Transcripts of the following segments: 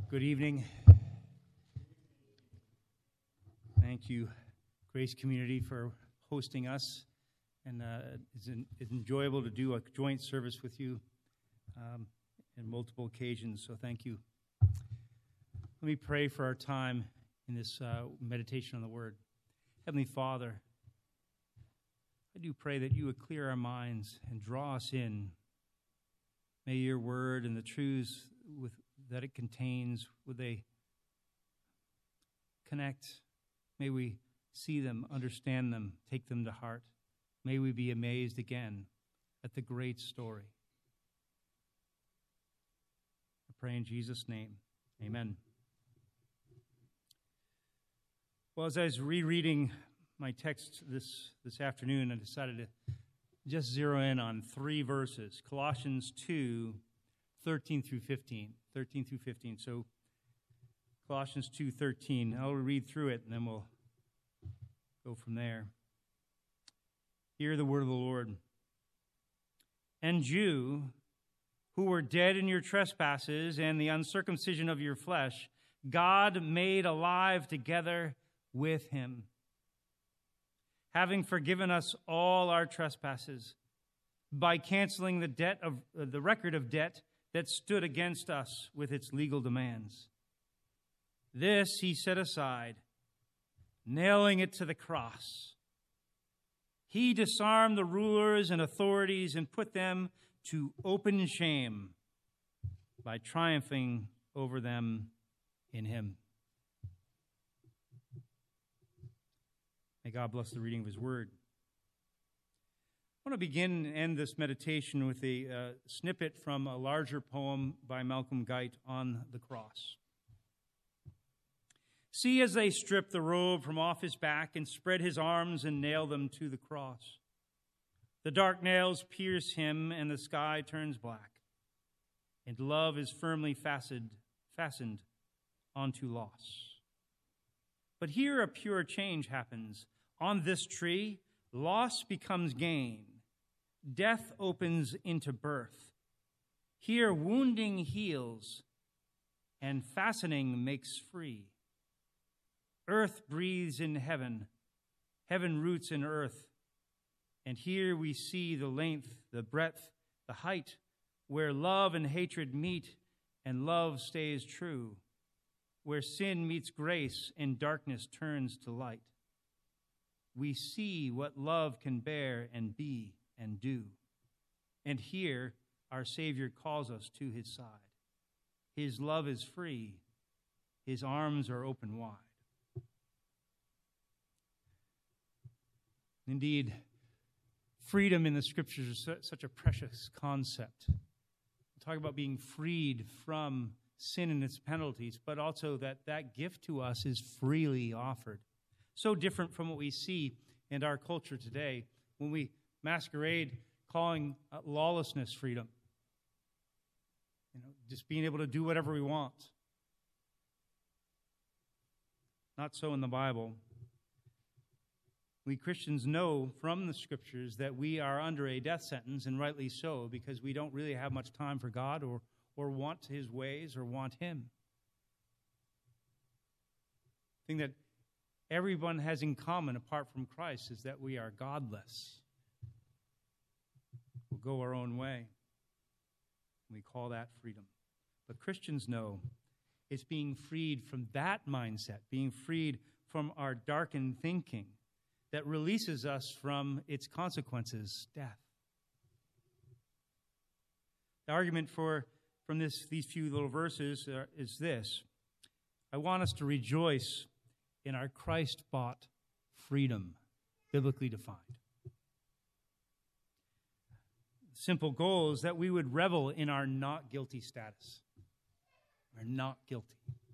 Good evening. Thank you, Grace Community, for hosting us. And it's enjoyable to do a joint service with you in multiple occasions, so thank you. Let me pray for our time in this meditation on the Word. Heavenly Father, I do pray that you would clear our minds and draw us in. May your Word and the truths that it contains, would they connect? May we see them, understand them, take them to heart. May we be amazed again at the great story. I pray in Jesus' name. Amen. Well, as I was rereading my text this afternoon, I decided to just zero in on three verses. Colossians 2, 13 through 15. So Colossians 2:13. I'll read through it and then we'll go from there. Hear the word of the Lord. And you, who were dead in your trespasses and the uncircumcision of your flesh, God made alive together with him, having forgiven us all our trespasses by canceling the record of debt that stood against us with its legal demands. This he set aside, nailing it to the cross. He disarmed the rulers and authorities and put them to open shame by triumphing over them in him. May God bless the reading of his word. I want to begin and end this meditation with a snippet from a larger poem by Malcolm Guite on the cross. See as they strip the robe from off his back and spread his arms and nail them to the cross. The dark nails pierce him and the sky turns black, and love is firmly fastened onto loss. But here a pure change happens. On this tree, loss becomes gain. Death opens into birth. Here wounding heals, and fastening makes free. Earth breathes in heaven, heaven roots in earth, and here we see the length, the breadth, the height, where love and hatred meet and love stays true, where sin meets grace and darkness turns to light. We see what love can bear and be and do. And here our Savior calls us to his side. His love is free. His arms are open wide. Indeed, freedom in the Scriptures is such a precious concept. We talk about being freed from sin and its penalties, but also that gift to us is freely offered. So different from what we see in our culture today when we masquerade calling lawlessness freedom. Just being able to do whatever we want. Not so in the Bible. We Christians know from the Scriptures that we are under a death sentence, and rightly so, because we don't really have much time for God or want his ways or want him. The thing that everyone has in common apart from Christ is that we are godless. We'll go our own way. We call that freedom. But Christians know it's being freed from that mindset, being freed from our darkened thinking that releases us from its consequences, death. The argument from these few little verses is this. I want us to rejoice in our Christ-bought freedom, biblically defined. The simple goal is that we would revel in our not guilty status. We're not guilty.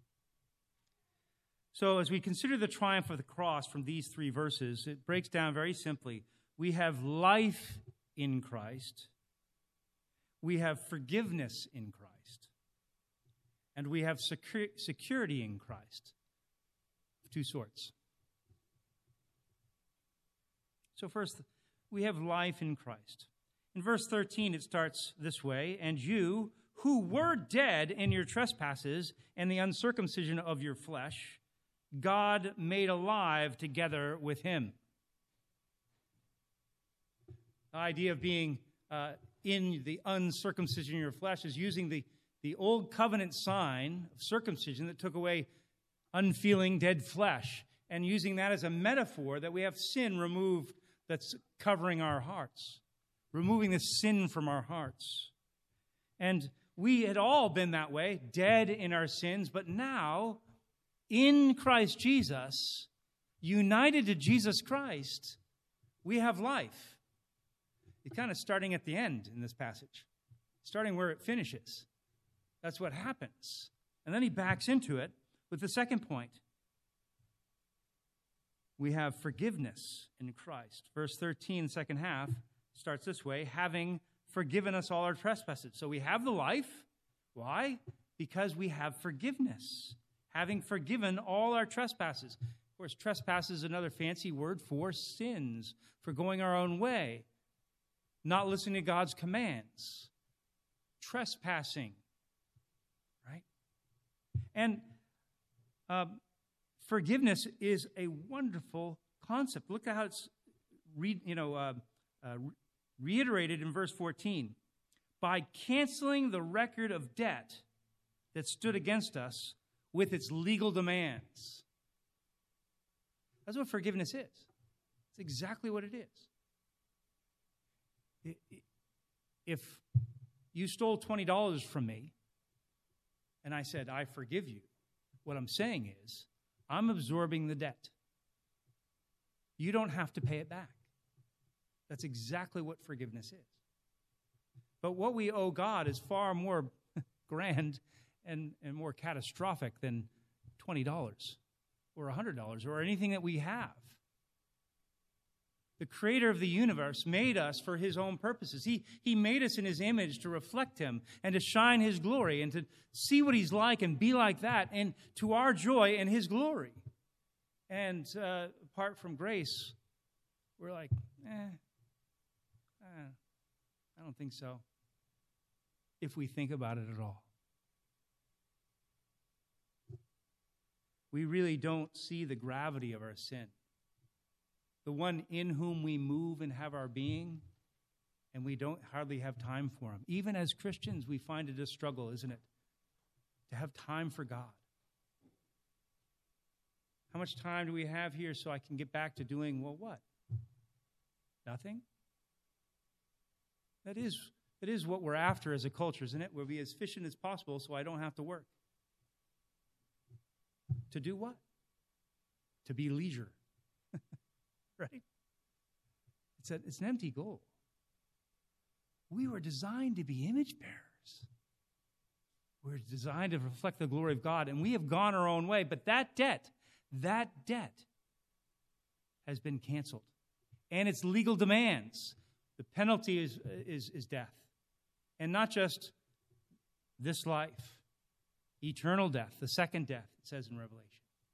So as we consider the triumph of the cross from these three verses, it breaks down very simply. We have life in Christ. We have forgiveness in Christ. And we have security in Christ. Of two sorts. So first, we have life in Christ. In verse 13, it starts this way, and you who were dead in your trespasses and the uncircumcision of your flesh, God made alive together with him. The idea of being in the uncircumcision of your flesh is using the old covenant sign of circumcision that took away unfeeling dead flesh, and using that as a metaphor that we have sin removed that's covering our hearts, removing the sin from our hearts. And we had all been that way, dead in our sins, but now, in Christ Jesus, united to Jesus Christ, we have life. It's kind of starting at the end in this passage, starting where it finishes. That's what happens. And then he backs into it with the second point. We have forgiveness in Christ. Verse 13, second half, starts this way, having forgiven us all our trespasses. So we have the life. Why? Because we have forgiveness. Having forgiven all our trespasses. Of course, trespass is another fancy word for sins, for going our own way, not listening to God's commands, trespassing, right? And forgiveness is a wonderful concept. Look at how it's reiterated in verse 14. By canceling the record of debt that stood against us with its legal demands. That's what forgiveness is. It's exactly what it is. If you stole $20 from me and I said, I forgive you, what I'm saying is, I'm absorbing the debt. You don't have to pay it back. That's exactly what forgiveness is. But what we owe God is far more grand and more catastrophic than $20 or $100 or anything that we have. The creator of the universe made us for his own purposes. He made us in his image to reflect him and to shine his glory and to see what he's like and be like that, and to our joy and his glory. And apart from grace, we're like, I don't think so, if we think about it at all. We really don't see the gravity of our sin. The one in whom we move and have our being, and we don't hardly have time for him. Even as Christians, we find it a struggle, isn't it? To have time for God. How much time do we have here so I can get back to doing, well, what? Nothing? That is what we're after as a culture, isn't it? We'll be as efficient as possible so I don't have to work. To do what? To be leisure. Right? It's an empty goal. We were designed to be image bearers. We're designed to reflect the glory of God, and we have gone our own way. But that debt has been canceled. And its legal demands. The penalty is death. And not just this life. Eternal death, the second death, it says in Revelation.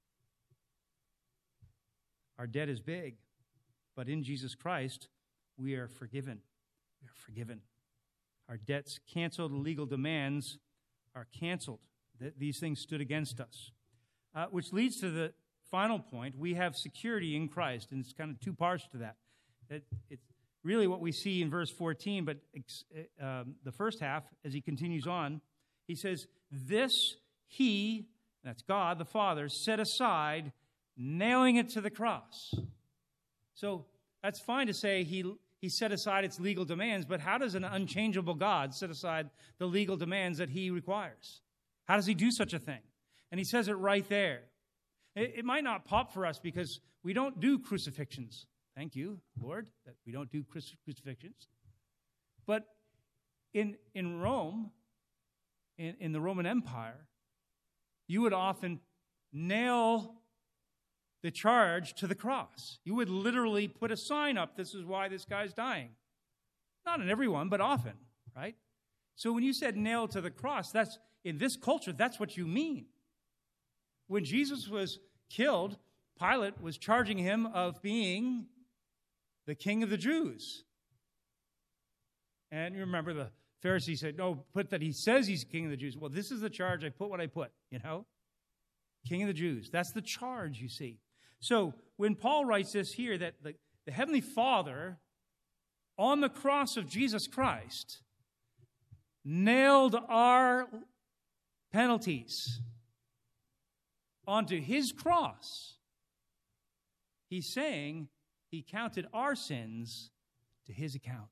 Our debt is big. But in Jesus Christ, we are forgiven. We are forgiven. Our debts canceled, legal demands are canceled. These things stood against us. Which leads to the final point. We have security in Christ. And it's kind of two parts to that. It's really what we see in verse 14. But the first half, as he continues on, he says, this he, that's God the Father, set aside, nailing it to the cross. So that's fine to say he set aside its legal demands, but how does an unchangeable God set aside the legal demands that he requires? How does he do such a thing? And he says it right there. It might not pop for us because we don't do crucifixions. Thank you, Lord, that we don't do crucifixions. But in Rome, in the Roman Empire, you would often nail the charge to the cross. You would literally put a sign up, this is why this guy's dying. Not in everyone, but often, right? So when you said nail to the cross, that's in this culture, that's what you mean. When Jesus was killed, Pilate was charging him of being the king of the Jews. And you remember Pharisees said, no, put that he says he's king of the Jews. Well, this is the charge. I put what I put, King of the Jews. That's the charge, you see. So when Paul writes this here, that the Heavenly Father on the cross of Jesus Christ nailed our penalties onto his cross, he's saying he counted our sins to his account.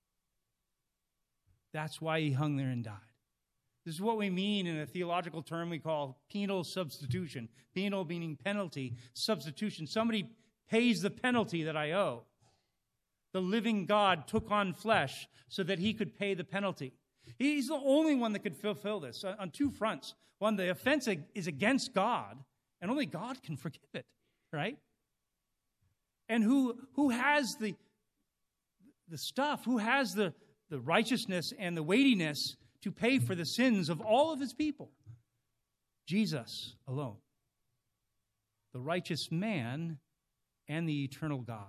That's why he hung there and died. This is what we mean in a theological term we call penal substitution. Penal meaning penalty, substitution. Somebody pays the penalty that I owe. The living God took on flesh so that he could pay the penalty. He's the only one that could fulfill this on two fronts. One, the offense is against God, and only God can forgive it, right? And who has the stuff, who has the righteousness and the weightiness to pay for the sins of all of his people? Jesus alone. The righteous man and the eternal God.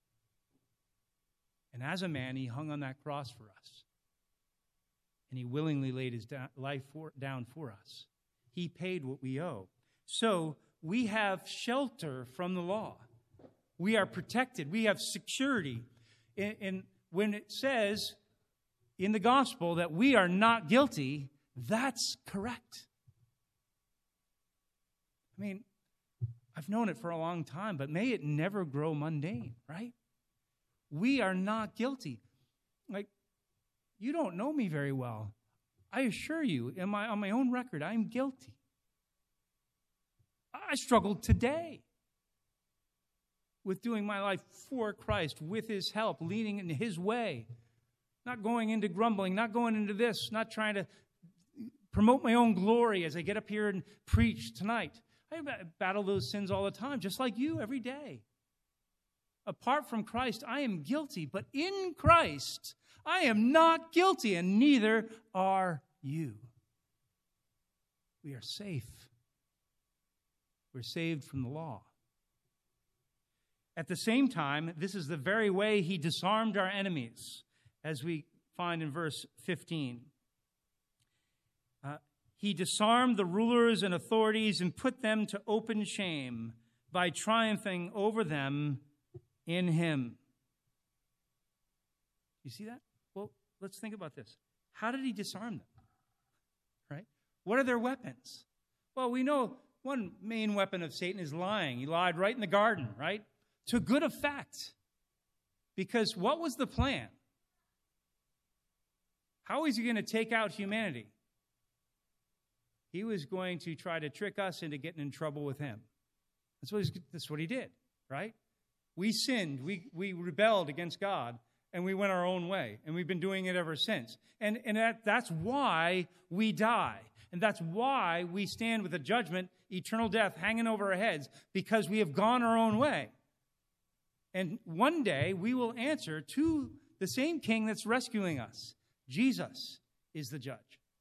And as a man, he hung on that cross for us. And he willingly laid his life down for us. He paid what we owe. So we have shelter from the law. We are protected. We have security. And when it says in the gospel that we are not guilty, that's correct. I mean, I've known it for a long time, but may it never grow mundane, right? We are not guilty. Like, you don't know me very well. I assure you, on my own record, I'm guilty. I struggled today with doing my life for Christ, with his help, leading in his way, not going into grumbling, not going into this, not trying to promote my own glory as I get up here and preach tonight. I battle those sins all the time, just like you, every day. Apart from Christ, I am guilty, but in Christ, I am not guilty, and neither are you. We are safe. We're saved from the law. At the same time, this is the very way he disarmed our enemies, as we find in verse 15. He disarmed the rulers and authorities and put them to open shame by triumphing over them in him. You see that? Well, let's think about this. How did he disarm them? Right? What are their weapons? Well, we know one main weapon of Satan is lying. He lied right in the garden, right? To good effect. Because what was the plan? How is he going to take out humanity? He was going to try to trick us into getting in trouble with him. That's what he did, right? We sinned, we rebelled against God, and we went our own way. And we've been doing it ever since. And that's why we die. And that's why we stand with the judgment, eternal death, hanging over our heads, because we have gone our own way. And one day we will answer to the same king that's rescuing us. Jesus is the judge.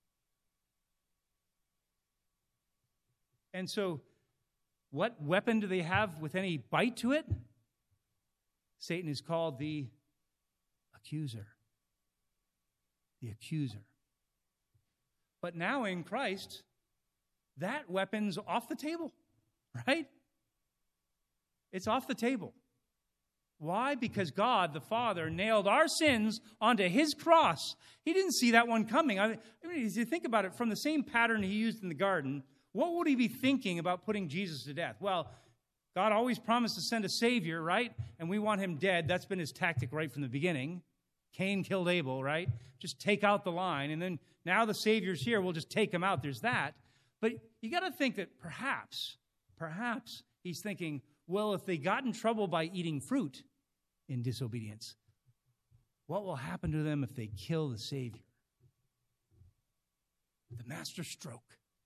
And so, what weapon do they have with any bite to it? Satan is called the accuser. The accuser. But now in Christ, that weapon's off the table, right? It's off the table. Why? Because God, the Father, nailed our sins onto his cross. He didn't see that one coming. I mean, as you think about it, from the same pattern he used in the garden, what would he be thinking about putting Jesus to death? Well, God always promised to send a Savior, right? And we want him dead. That's been his tactic right from the beginning. Cain killed Abel, right? Just take out the line. And then now the Savior's here. We'll just take him out. There's that. But you got to think that perhaps he's thinking, well, if they got in trouble by eating fruit in disobedience, what will happen to them if they kill the Savior? The master stroke.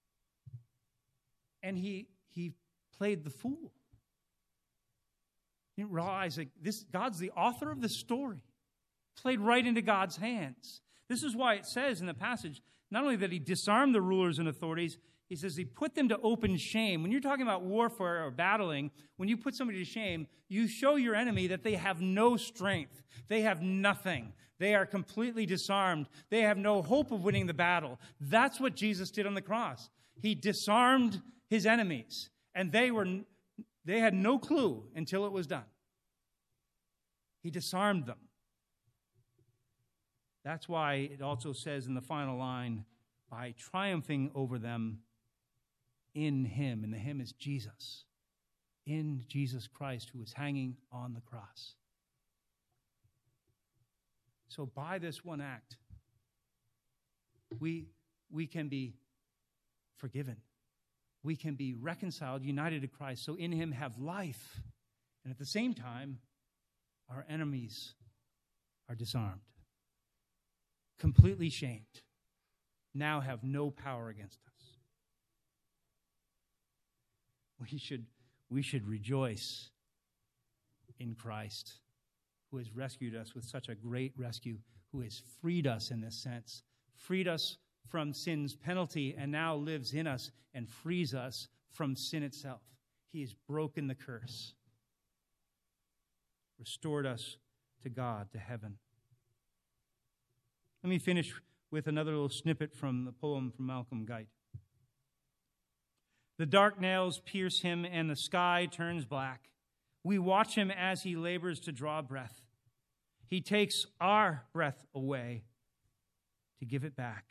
And he played the fool. He didn't realize that God's the author of the story. Played right into God's hands. This is why it says in the passage, not only that he disarmed the rulers and authorities, He says he put them to open shame. When you're talking about warfare or battling, when you put somebody to shame, you show your enemy that they have no strength. They have nothing. They are completely disarmed. They have no hope of winning the battle. That's what Jesus did on the cross. He disarmed his enemies, and they had no clue until it was done. He disarmed them. That's why it also says in the final line, by triumphing over them in him. And the him is Jesus. In Jesus Christ, who is hanging on the cross. So by this one act, we can be forgiven. We can be reconciled, united to Christ. So in him have life. And at the same time, our enemies are disarmed. Completely shamed. Now have no power against us. We should rejoice in Christ, who has rescued us with such a great rescue, who has freed us in this sense, freed us from sin's penalty, and now lives in us and frees us from sin itself. He has broken the curse, restored us to God, to heaven. Let me finish with another little snippet from the poem from Malcolm Guite. The dark nails pierce him and the sky turns black. We watch him as he labors to draw breath. He takes our breath away to give it back.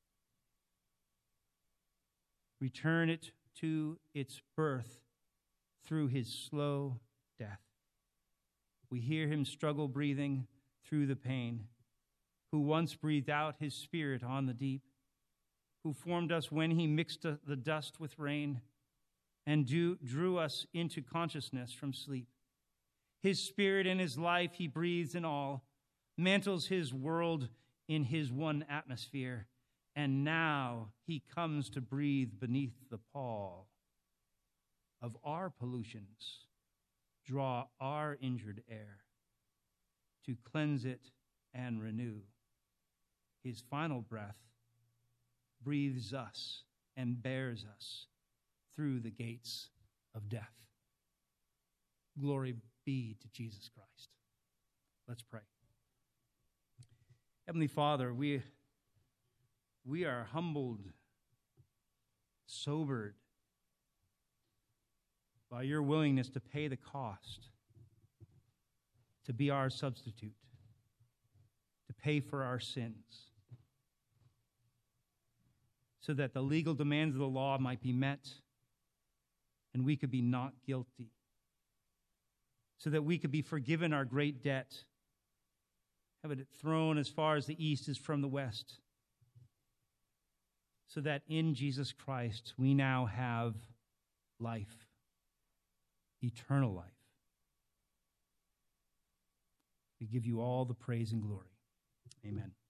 Return it to its birth through his slow death. We hear him struggle breathing through the pain, who once breathed out his spirit on the deep, who formed us when he mixed the dust with rain and drew us into consciousness from sleep. His spirit and his life he breathes in all, mantles his world in his one atmosphere, and now he comes to breathe beneath the pall of our pollutions, draw our injured air, to cleanse it and renew. His final breath breathes us and bears us through the gates of death. Glory be to Jesus Christ. Let's pray. Heavenly Father, we are humbled, sobered by your willingness to pay the cost, to be our substitute, to pay for our sins, so that the legal demands of the law might be met and we could be not guilty, so that we could be forgiven our great debt, have it thrown as far as the east is from the west, so that in Jesus Christ we now have life, eternal life. We give you all the praise and glory. Amen.